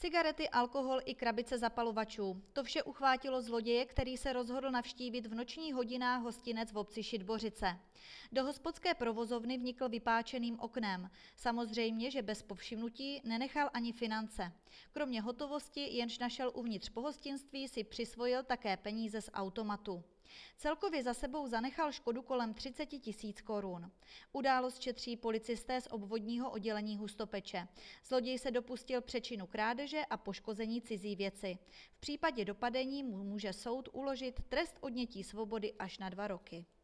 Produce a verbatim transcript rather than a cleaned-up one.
Cigarety, alkohol i krabice zapalovačů. To vše uchvátilo zloděje, který se rozhodl navštívit v nočních hodinách hostinec v obci Šitbořice. Do hospodské provozovny vnikl vypáčeným oknem. Samozřejmě, že bez povšimnutí nenechal ani finance. Kromě hotovosti, jenž našel uvnitř pohostinství, si přisvojil také peníze z automatu. Celkově za sebou zanechal škodu kolem třicet tisíc korun. Událost šetří policisté z obvodního oddělení Hustopeče. Zloděj se dopustil přečinu krádeže a poškození cizí věci. V případě dopadení mu může soud uložit trest odnětí svobody až na dva roky.